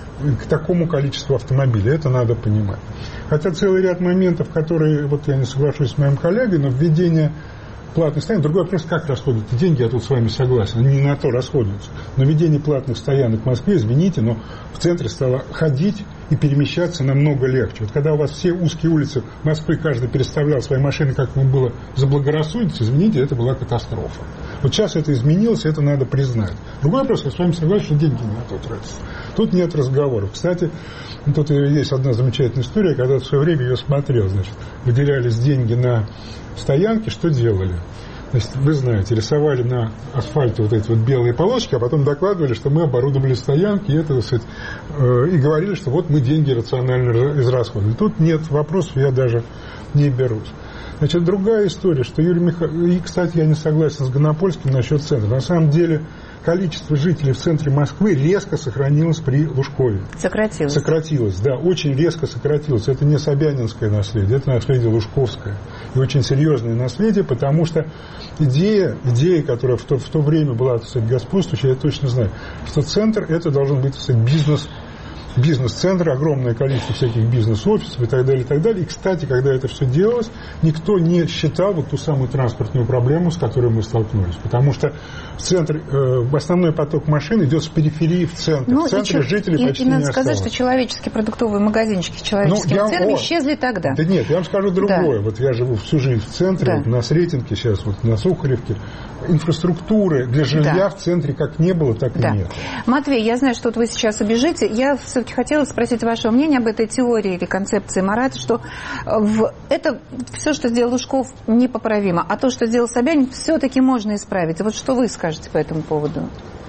к такому количеству автомобилей, это надо понимать. Хотя целый ряд моментов, которые, вот я не соглашусь с моим коллегой, но введение платных стоянок. Другой вопрос, как расходуются деньги, я тут с вами согласен, они не на то расходуются. Но введение платных стоянок в Москве, извините, но в центре стало ходить и перемещаться намного легче. Вот когда у вас все узкие улицы Москвы, каждый переставлял свои машины, как ему было заблагорассудится, извините, это была катастрофа. Вот сейчас это изменилось, это надо признать. Другой вопрос, я с вами согласен, что деньги не на то тратятся. Тут нет разговоров. Кстати, тут есть одна замечательная история, когда в свое время ее смотрел, значит, выделялись деньги на стоянки, что делали? Значит, вы знаете, рисовали на асфальте вот эти вот белые полосочки, а потом докладывали, что мы оборудовали стоянки, и, это, так сказать, э, и говорили, что вот мы деньги рационально израсходовали. Тут нет вопросов, я даже не берусь. Значит, другая история, что Юрий Михайлович... И, кстати, я не согласен с Гонопольским насчет центра. На самом деле, количество жителей в центре Москвы резко сохранилось при Лужкове. Сократилось. Сократилось, да, очень резко сократилось. Это не собянинское наследие, это наследие лужковское. И очень серьезное наследие, потому что идея, идея, которая в то, в то время была, так сказать, господствующая, я точно знаю, что центр это должен быть, так сказать, бизнес, бизнес-центр, огромное количество всяких бизнес-офисов и так далее, и так далее. И, кстати, когда это все делалось, никто не считал вот ту самую транспортную проблему, с которой мы столкнулись. Потому что в центре, э, основной поток машин идет с периферии в центр. Ну, в центре и, жителей и, почти и надо не сказать, осталось. что человеческие продуктовые магазинчики с человеческим ну, ценами о, исчезли тогда. Да нет, я вам скажу другое. Да. Вот я живу всю жизнь в центре, да. вот на Сретенке сейчас, вот на Сухаревке. Инфраструктуры для жилья да. в центре как не было, так да. и нет. Матвей, я знаю, что вот вы сейчас убежите. Я все-таки хотела спросить вашего мнения об этой теории или концепции Марата, что в... это все, что сделал Лужков, непоправимо, а то, что сделал Собянин, все-таки можно исправить. Вот что вы скажете по этому поводу?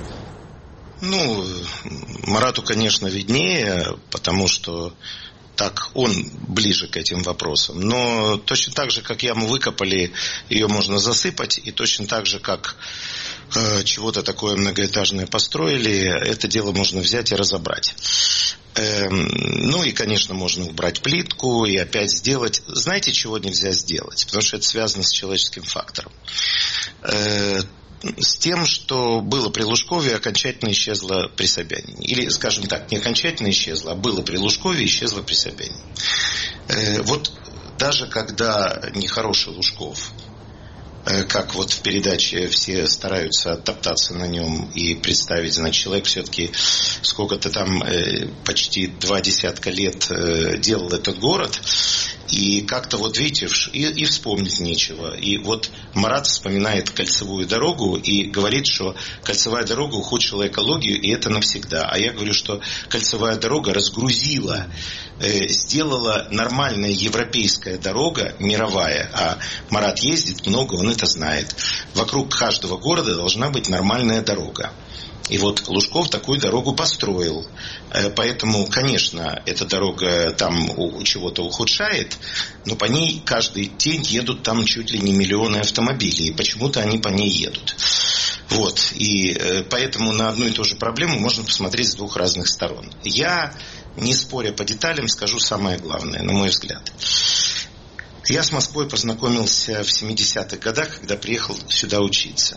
Ну, Марату, конечно, виднее, потому что так он ближе к этим вопросам. Но точно так же, как яму выкопали, ее можно засыпать. И точно так же, как э, чего-то такое многоэтажное построили, это дело можно взять и разобрать. Э, ну и, конечно, можно убрать плитку и опять сделать. Знаете, чего нельзя сделать? Потому что это связано с человеческим фактором. Э, с тем, что было при Лужкове и окончательно исчезло при Собянине. Или, скажем так, не окончательно исчезло, а было при Лужкове и исчезло при Собянине. Э, вот даже когда нехороший Лужков, э, как вот в передаче все стараются оттоптаться на нем и представить, значит, человек все-таки сколько-то там, э, почти два десятка лет э, делал этот город, и как-то вот, видите, и, и вспомнить нечего. И вот Марат вспоминает кольцевую дорогу и говорит, что кольцевая дорога ухудшила экологию, и это навсегда. А я говорю, что кольцевая дорога разгрузила, э, сделала нормальная европейская дорога, мировая, а Марат ездит много, он это знает. Вокруг каждого города должна быть нормальная дорога. И вот Лужков такую дорогу построил. Поэтому, конечно, эта дорога там чего-то ухудшает, но по ней каждый день едут там чуть ли не миллионы автомобилей. И почему-то они по ней едут. Вот. И поэтому на одну и ту же проблему можно посмотреть с двух разных сторон. Я, не споря по деталям, скажу самое главное, на мой взгляд. Я с Москвой познакомился в семидесятых годах, когда приехал сюда учиться.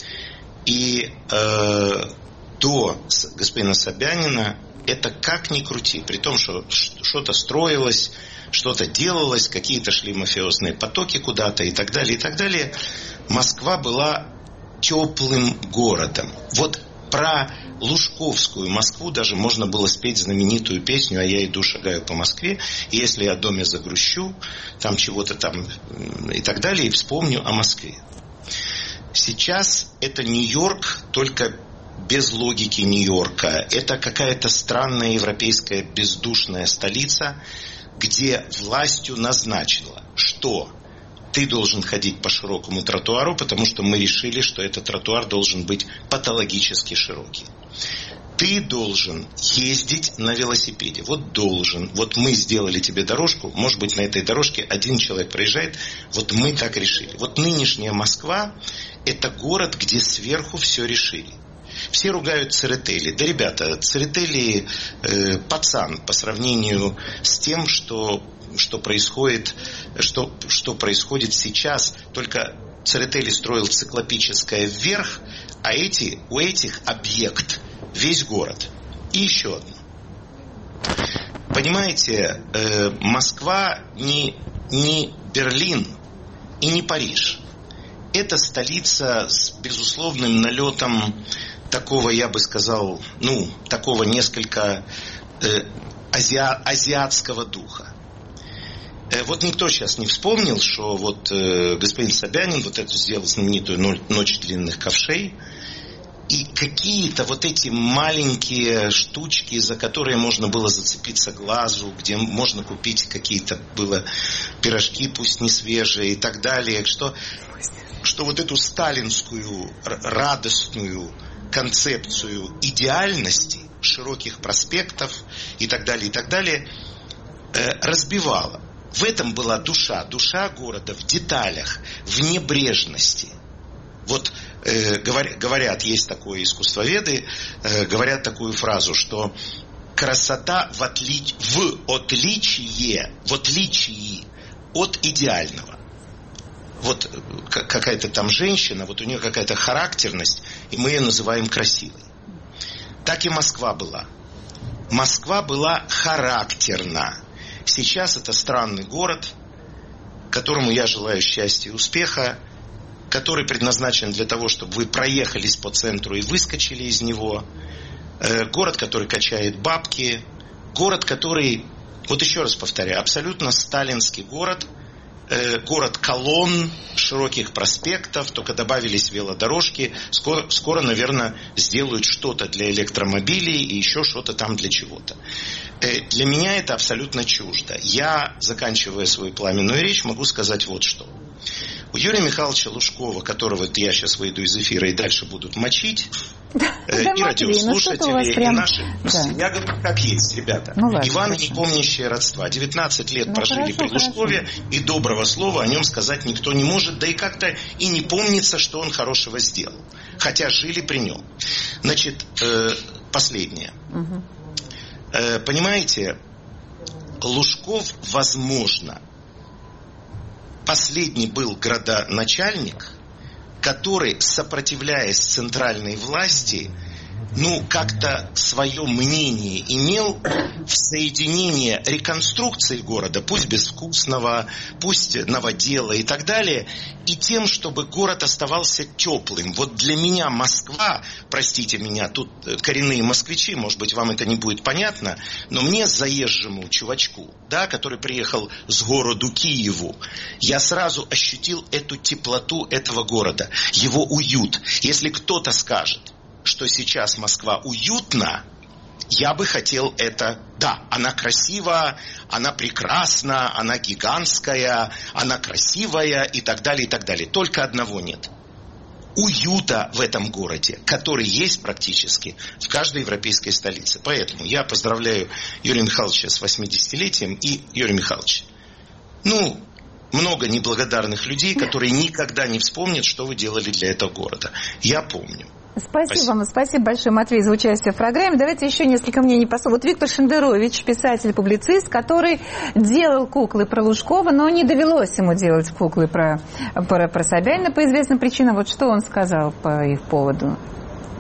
И э, до господина Собянина это как ни крути, при том, что что-то строилось, что-то делалось, какие-то шли мафиозные потоки куда-то и так далее, и так далее. Москва была теплым городом. Вот про Лужковскую Москву даже можно было спеть знаменитую песню «А я иду, шагаю по Москве, и если я о доме загрущу, там чего-то там и так далее, и вспомню о Москве». Сейчас это Нью-Йорк, только без логики Нью-Йорка. Это какая-то странная европейская бездушная столица, где властью назначила, что ты должен ходить по широкому тротуару, потому что мы решили, что этот тротуар должен быть патологически широкий. Ты должен ездить на велосипеде. Вот должен. Вот мы сделали тебе дорожку. Может быть, на этой дорожке один человек проезжает. Вот мы так решили. Вот нынешняя Москва – это город, где сверху все решили. Все ругают Церетели. Да, ребята, Церетели э, пацан по сравнению с тем, что, что, происходит, что, что происходит сейчас. Только Церетели строил циклопическое вверх, а эти, у этих объект весь город. И еще одно. Понимаете, э, Москва не, не Берлин и не Париж. Это столица с безусловным налетом такого, я бы сказал, ну, такого несколько э, азиа, азиатского духа. Э, вот никто сейчас не вспомнил, что вот э, господин Собянин вот эту сделал знаменитую «Ночь длинных ковшей». И какие-то вот эти маленькие штучки, за которые можно было зацепиться глазу, где можно купить какие-то было пирожки, пусть не свежие и так далее, что, что вот эту сталинскую радостную концепцию идеальности, широких проспектов и так далее, и так далее, э, разбивала. В этом была душа, душа города в деталях, в небрежности. Вот э, говорят, говорят, есть такое искусствоведы, э, говорят такую фразу, что красота в, отли... в отличие, в отличии от идеального. Вот какая-то там женщина, вот у нее какая-то характерность, и мы ее называем красивой. Так и Москва была. Москва была характерна. Сейчас это странный город, которому я желаю счастья и успеха, который предназначен для того, чтобы вы проехались по центру и выскочили из него. Э, город, который качает бабки. Город, который, вот еще раз повторяю, абсолютно сталинский город. Э, город колонн, широких проспектов, только добавились велодорожки. Скоро, скоро, наверное, сделают что-то для электромобилей и еще что-то там для чего-то. Э, для меня это абсолютно чуждо. Я, заканчивая свою пламенную речь, могу сказать вот что. У Юрия Михайловича Лужкова, которого я сейчас выйду из эфира и дальше будут мочить, э, и радиослушатели, и прям... наши... Да. Я говорю, как есть, ребята. Ну, ладно, Иван хорошо. Не помнящее родства. девятнадцать лет ну, прожили хорошо, при Лужкове, хорошо. И доброго слова о нем сказать никто не может, да и как-то и не помнится, что он хорошего сделал. Хотя жили при нем. Значит, э, последнее. Угу. Э, понимаете, Лужков, возможно, последний был градоначальник, который, сопротивляясь центральной власти, ну, как-то свое мнение имел в соединении реконструкции города, пусть безвкусного, пусть новодела и так далее, и тем, чтобы город оставался теплым. Вот для меня Москва, простите меня, тут коренные москвичи, может быть, вам это не будет понятно, но мне, заезжему чувачку, да, который приехал с городу Киеву, я сразу ощутил эту теплоту этого города, его уют. Если кто-то скажет, что сейчас Москва уютна, я бы хотел это. Да, она красива, она прекрасна, она гигантская, она красивая и так далее, и так далее. Только одного нет. Уюта в этом городе, который есть практически в каждой европейской столице. Поэтому я поздравляю Юрия Михайловича с восьмидесятилетием. И, Юрий Михайлович, ну, много неблагодарных людей, которые никогда не вспомнят, что вы делали для этого города. Я помню. Спасибо, спасибо вам, спасибо большое, Матвей, за участие в программе. Давайте еще несколько мнений по слову. Вот Виктор Шендерович, писатель-публицист, который делал куклы про Лужкова, но не довелось ему делать куклы про, про, про Собянина по известным причинам. Вот что он сказал по их поводу?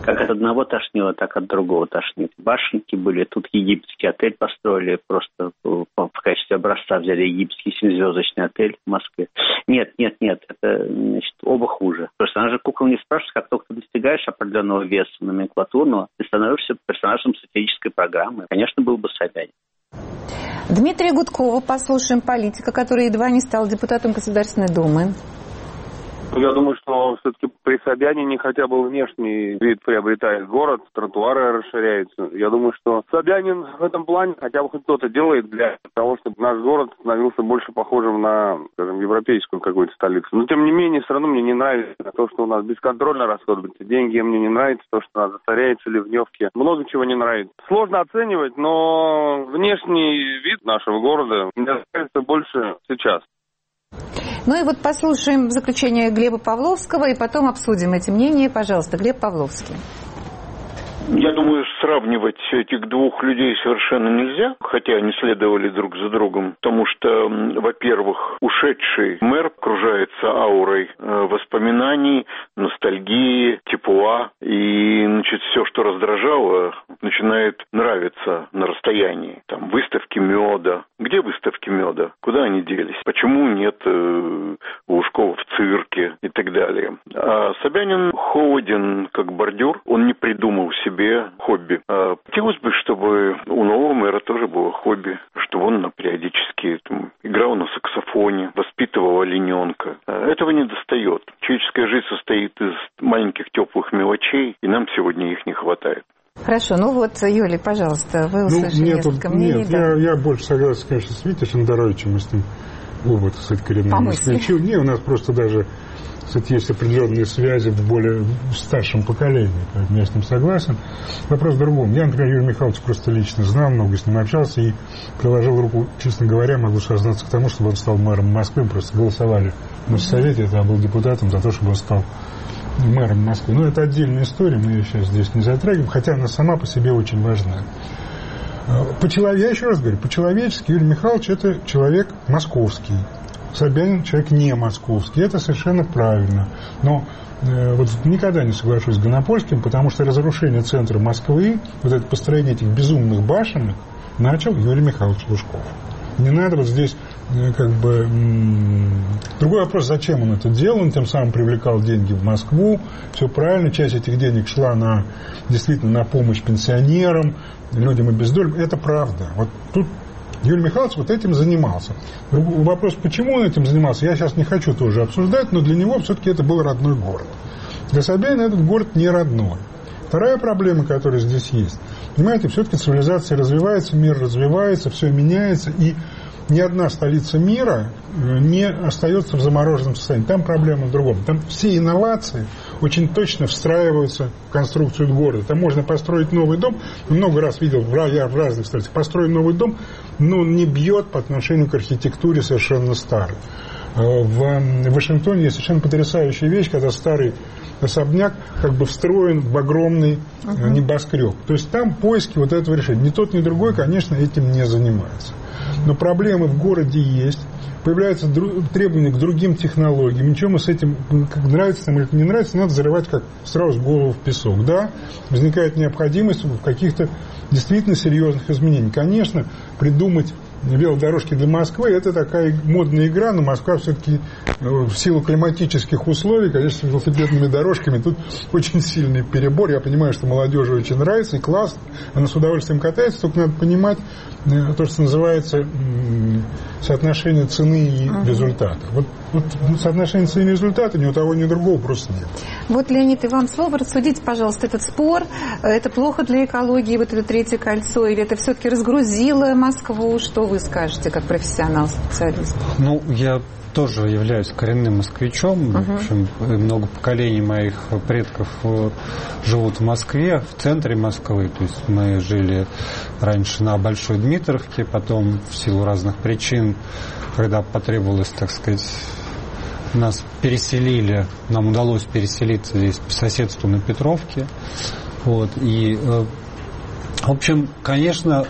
Как от одного тошнило, так от другого тошнит. Башенки были, тут египетский отель построили, просто в качестве образца взяли египетский семизвездочный отель в Москве. Нет, нет, нет, это, значит, оба хуже. Потому что кукол не спрашивает, как только ты достигаешь определенного веса номенклатурного, ты становишься персонажем сатирической программы. Конечно, был бы Собянин. Дмитрия Гудкова послушаем, политика, который едва не стал депутатом Государственной Думы. Я думаю, что все-таки при Собянине хотя бы внешний вид приобретает город, тротуары расширяются. Я думаю, что Собянин в этом плане хотя бы хоть что-то делает для того, чтобы наш город становился больше похожим на, скажем, европейскую какую-то столицу. Но, тем не менее, все равно мне не нравится то, что у нас бесконтрольно расходуются деньги. Мне не нравится то, что у нас засоряются ливневки. Много чего не нравится. Сложно оценивать, но внешний вид нашего города мне нравится больше сейчас. Ну и вот послушаем заключение Глеба Павловского и потом обсудим эти мнения. Пожалуйста, Глеб Павловский. Я думаю, сравнивать этих двух людей совершенно нельзя, хотя они следовали друг за другом, потому что, во-первых, ушедший мэр окружается аурой воспоминаний, ностальгии, тепла, и, значит, все, что раздражало, начинает нравиться на расстоянии. Там выставки меда. Где выставки меда? Куда они делись? Почему нет э, Лужкова в цирке и так далее? А Собянин холоден, как бордюр, он не придумал себе хобби. А хотелось бы, чтобы у нового мэра тоже было хобби, чтобы он периодически там, играл на саксофоне, воспитывал олененка. А этого не достает. Человеческая жизнь состоит из маленьких теплых мелочей, и нам сегодня их не хватает. Хорошо, ну вот, Юлий, пожалуйста, вы услышали ну, нет, несколько мнений. Нет, да. я, я больше согласен, конечно, с Витей Шандаровичем, мы с ним оба, так сказать, коренные москвичи. Не, у нас просто даже, кстати, есть определенные связи в более старшем поколении, поэтому я с ним согласен. Вопрос в другом. Я, например, Юрия Михайловича просто лично знал, много с ним общался и приложил руку, честно говоря, могу сознаться к тому, чтобы он стал мэром Москвы. Просто голосовали в Моссовете, я был депутатом за то, чтобы он стал мэром Москвы. Но это отдельная история, мы ее сейчас здесь не затрагиваем, хотя она сама по себе очень важна. По-человек... Я еще раз говорю, по-человечески Юрий Михайлович это человек московский. Собянин человек не московский. Это совершенно правильно. Но э, вот никогда не соглашусь с Гонопольским, потому что разрушение центра Москвы, вот это построение этих безумных башенок, начал Юрий Михайлович Лужков. Не надо вот здесь э, как бы... М- Другой вопрос, зачем он это делал. Он тем самым привлекал деньги в Москву. Все правильно. Часть этих денег шла на, действительно на помощь пенсионерам, людям и бездольным. Это правда. Вот тут Юрий Михайлович вот этим занимался. Вопрос, почему он этим занимался, я сейчас не хочу тоже обсуждать, но для него все-таки это был родной город. Для Собянина этот город не родной. Вторая проблема, которая здесь есть. Понимаете, все-таки цивилизация развивается, мир развивается, все меняется, и ни одна столица мира не остается в замороженном состоянии. Там проблема в другом. Там все инновации очень точно встраиваются в конструкцию города. Там можно построить новый дом. Много раз видел, я в разных столицах, построить новый дом, но он не бьет по отношению к архитектуре совершенно старый. В Вашингтоне есть совершенно потрясающая вещь, когда старый особняк как бы встроен в огромный uh-huh. небоскреб. То есть там поиски вот этого решения. Ни тот, ни другой, конечно, этим не занимается. Но проблемы в городе есть. Появляются дру- требования к другим технологиям. Ничего мы с этим, как нравится нам или не нравится, надо зарывать как сразу голову в песок. Да, возникает необходимость в каких-то действительно серьезных изменениях. Конечно, придумать велодорожки для Москвы — это такая модная игра, но Москва все-таки в силу климатических условий, конечно, с велосипедными дорожками тут очень сильный перебор. Я понимаю, что молодежи очень нравится и классно, она с удовольствием катается, только надо понимать то, что называется соотношение цены и uh-huh. результата. Вот, вот соотношение цены и результата ни у того, ни у другого просто нет. Вот, Леонид, и вам слово. Рассудите, пожалуйста, этот спор. Это плохо для экологии, вот это третье кольцо, или это все-таки разгрузило Москву? Что вы скажете, как профессионал-специалист? Ну, я тоже являюсь коренным москвичом. Uh-huh. В общем, много поколений моих предков живут в Москве, в центре Москвы. То есть мы жили раньше на Большой Дмитровке, потом в силу разных причин, когда потребовалось, так сказать, нас переселили, нам удалось переселиться здесь по соседству на Петровке. Вот. И, в общем, конечно,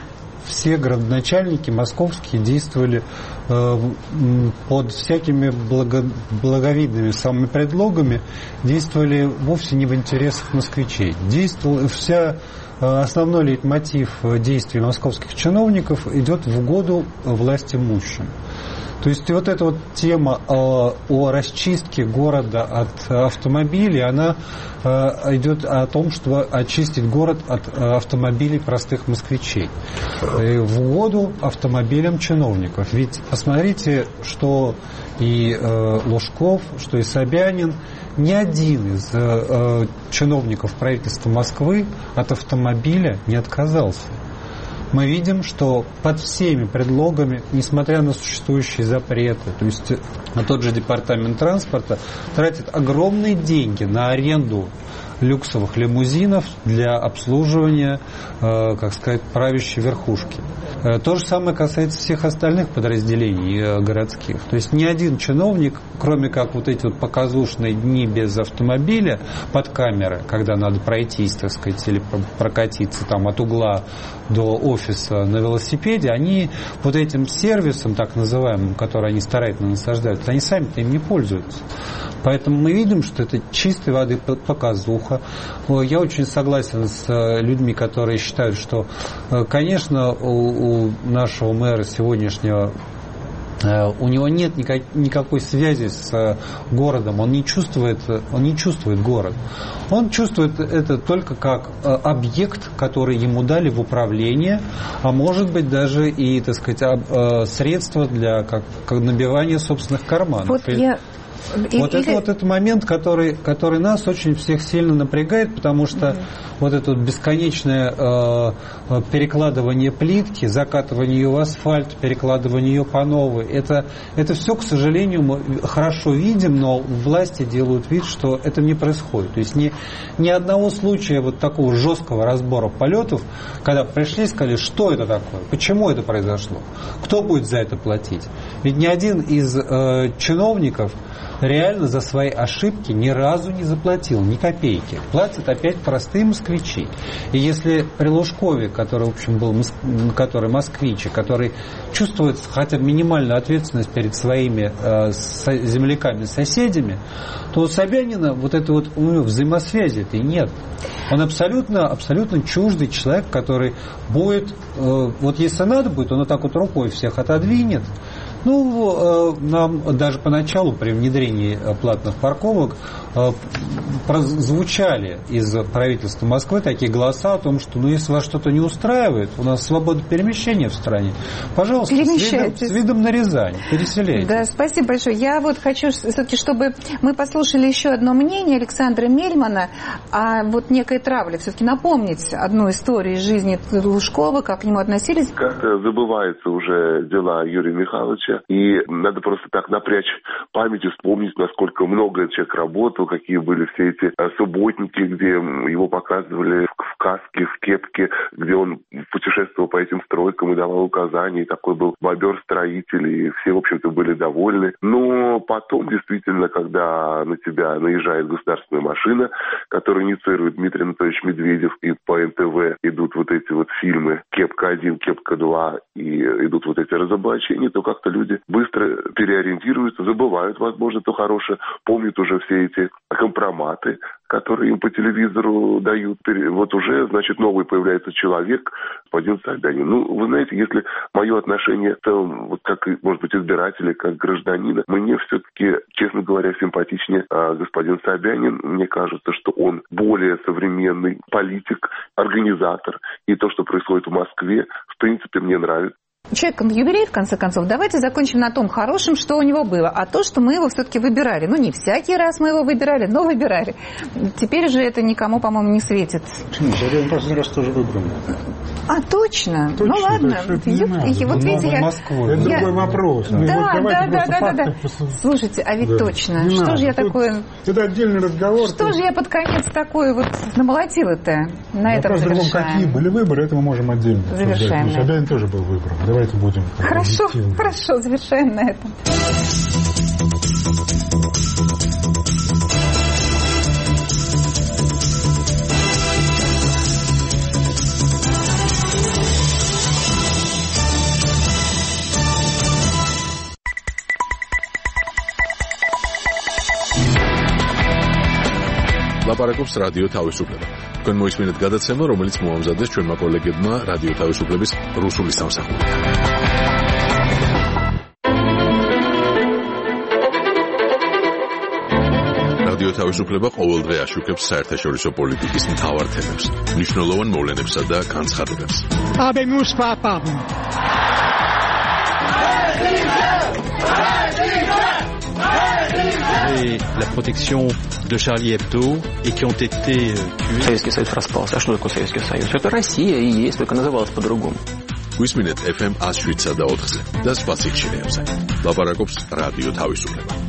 все градоначальники московские действовали э, под всякими благо, благовидными самыми предлогами, действовали вовсе не в интересах москвичей. Действовал, вся основной лейтмотив действий московских чиновников идет в угоду власть имущим. То есть вот эта вот тема о, о расчистке города от автомобилей, она э, идет о том, чтобы очистить город от автомобилей простых москвичей. И в угоду автомобилям чиновников. Ведь посмотрите, что и э, Лужков, что и Собянин, ни один из э, чиновников правительства Москвы от автомобиля не отказался. Мы видим, что под всеми предлогами, несмотря на существующие запреты, то есть тот же департамент транспорта тратит огромные деньги на аренду люксовых лимузинов для обслуживания, э, как сказать, правящей верхушки. Э, то же самое касается всех остальных подразделений э, городских. То есть ни один чиновник, кроме как вот эти вот показушные дни без автомобиля под камеры, когда надо пройтись, так сказать, или прокатиться там от угла до офиса на велосипеде, они вот этим сервисом, так называемым, который они старательно насаждают, они сами-то им не пользуются. Поэтому мы видим, что это чистой воды показуха. Я очень согласен с людьми, которые считают, что, конечно, у, у нашего мэра сегодняшнего, у него нет никак, никакой связи с городом, он не чувствует, он не чувствует город. Он чувствует это только как объект, который ему дали в управление, а может быть даже и, так сказать, средство для как, как набивания собственных карманов. Вот я... И, вот, или... это, вот этот момент, который, который нас очень всех сильно напрягает, потому что mm-hmm. вот это вот бесконечное э, перекладывание плитки, закатывание ее в асфальт, перекладывание ее по новой, это, это все, к сожалению, мы хорошо видим, но власти делают вид, что это не происходит. То есть ни, ни одного случая вот такого жесткого разбора полетов, когда пришли и сказали, что это такое, почему это произошло, кто будет за это платить. Ведь ни один из э, чиновников реально за свои ошибки ни разу не заплатил, ни копейки. Платят опять простые москвичи. И если при Лужкове, который, в общем, был который москвич, который чувствует хотя бы минимальную ответственность перед своими э, земляками, соседями, то у Собянина вот это вот у него взаимосвязи-то и нет. Он абсолютно, абсолютно чуждый человек, который будет, э, вот если надо будет, он вот так вот рукой всех отодвинет. Ну, нам даже поначалу при внедрении платных парковок прозвучали из правительства Москвы такие голоса о том, что ну если вас что-то не устраивает, у нас свобода перемещения в стране, пожалуйста, с видом, с видом на Рязань, переселяйтесь. Да, спасибо большое. Я вот хочу все-таки, чтобы мы послушали еще одно мнение Александра Мельмана о вот некой травле. Все-таки напомнить одну историю из жизни Лужкова, как к нему относились. Как-то забываются уже дела Юрия Михайловича, и надо просто так напрячь память и вспомнить, насколько много человек работал, какие были все эти субботники, где его показывали в каске, в кепке, где он путешествовал по этим стройкам и давал указания, и такой был бобер-строитель, и все, в общем-то, были довольны. Но потом, действительно, когда на тебя наезжает государственная машина, которую инициирует Дмитрий Анатольевич Медведев, и по эн тэ вэ идут вот эти вот фильмы «Кепка один», «Кепка два», и идут вот эти разоблачения, то как-то люди быстро переориентируются, забывают, возможно, то хорошее, помнят уже все эти компроматы, которые им по телевизору дают. Вот уже, значит, новый появляется человек, господин Собянин. Ну, вы знаете, если мое отношение, то, вот как, может быть, избирателя, как гражданина, мне все-таки, честно говоря, симпатичнее а, господин Собянин. Мне кажется, что он более современный политик, организатор. И то, что происходит в Москве, в принципе, мне нравится. Человек юбилей, в конце концов. Давайте закончим на том хорошем, что у него было. А то, что мы его все-таки выбирали. Ну, не всякий раз мы его выбирали, но выбирали. Теперь же это никому, по-моему, не светит. Почему? Последний раз тоже выбран. А, точно? точно ну, ладно. И, вот видите, я... Это я... другой вопрос. Да, ну, да, вот да, да, да, да, да. Просто... Слушайте, а ведь да. точно. Не что надо. же я Тут такое... Это отдельный разговор. Что тут... же я под конец такой вот намолотила-то? На этом завершаем. Какие были выборы, это мы можем отдельно. Завершаем. Собянин тоже был выбран. Давайте будем... Хорошо, хорошо, завершаем на этом. ლაპარაკობს რადიო თავისუფლება. თქვენ მოისმინეთ გადაცემა, რომელიც მოამზადეს ჩვენმა კოლეგებმა რადიო თავისუფლების რუსული სამსახურიდან. რადიო თავისუფლება ყოველდღე აშუქებს საერთაშორისო პოლიტიკის მთავარ თემებს, მნიშვნელოვან მოვლენებსა და განცხადებებს. Habemus papam. Et la protection de Charlie Hebdo et qui ont été tués. Советский Союз распался. А что такое Советский Союз? Это Россия и есть, только называлась по-другому. გვისმინეთ ეფ ემ one oh seven და ოთხზე და სხვა სიგნალებზე. ლაპარაკობს რადიო თავისუფლება.